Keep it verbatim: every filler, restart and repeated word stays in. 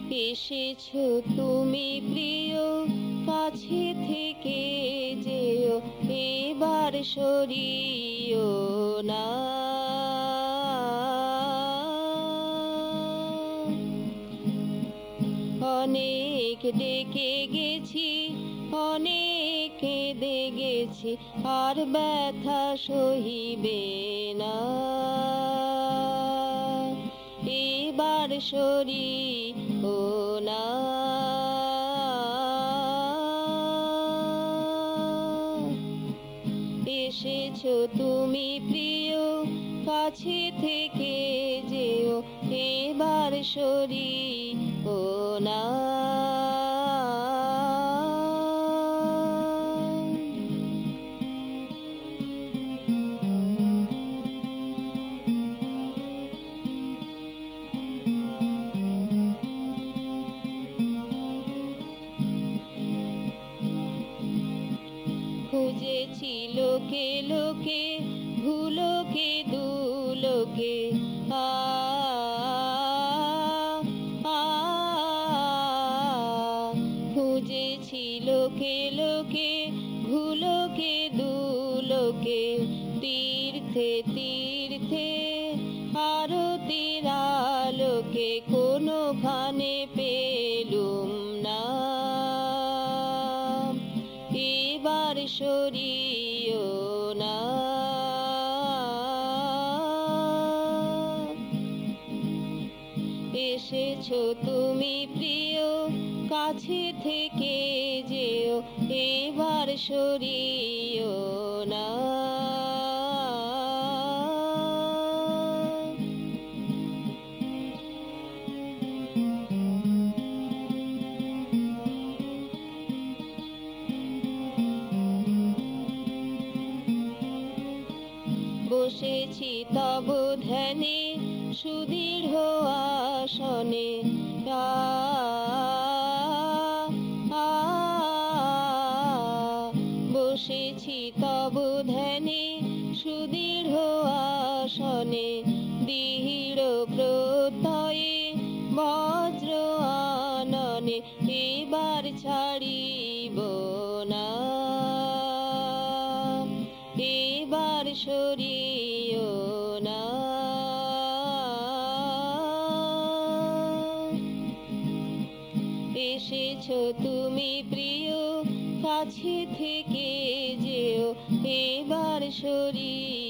এসেছো তুমি প্রিয়, কাছে থেকে যেও, এবার সরিও না। অনেক ডেকে গেছি, অনেক কেঁদে গেছি, আর ব্যথা সহিবে না। এবার সরিও না। এসেছো তুমি প্রিয়, কাছে থেকে যেও, এবার সরিও না। খুঁজেছি লোকে লোকে, ভুলোকে দুলোকে, আ আ খুঁজেছি লোকে লোকে, ভুলোকে দুলোকে, তীর্থে তীর্থে আরতির আলোকে, কোনোখানে পেলুম না। এবার সরিও না। এসেছো তুমি প্রিয়, কাছে থেকে যেও, এবার সরিও না। বসেছি তব ধ্যানে, সুদৃঢ় আসনে, আ আ বসেছি তব ধ্যানে, সুদৃঢ় আসনে, দৃঢ় প্রত্যয়ে বজ্র আননে, এবার ছাড়িব না। এবার সরিও না। এসেছো তুমি প্রিয়, কাছে থেকে যেও, এবার সরিও